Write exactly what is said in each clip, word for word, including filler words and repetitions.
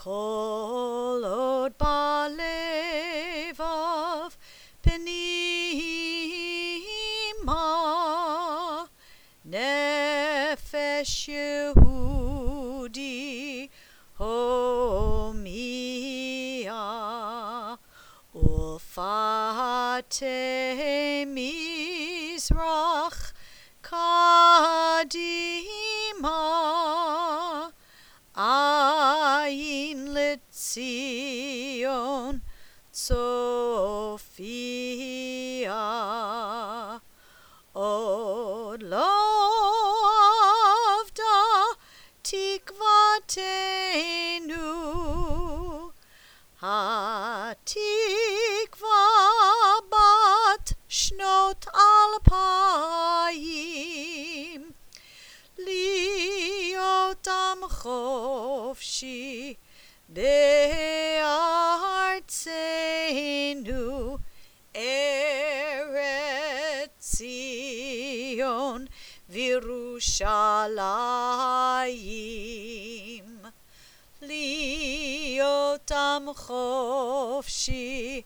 Kol od balevav penima nefesh Yehudi homia ulfate mizrach kadima ayin letzion Sophia od lo avda tikvatenu hatikva bat shnot alpayim liotam chofshi be'artzenu Eretz Zion v'Yerushalayim liotam chofshi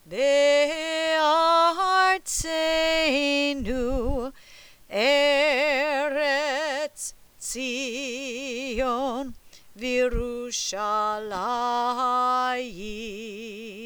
be'artzenu Eretz Zion v'Yerushalayim.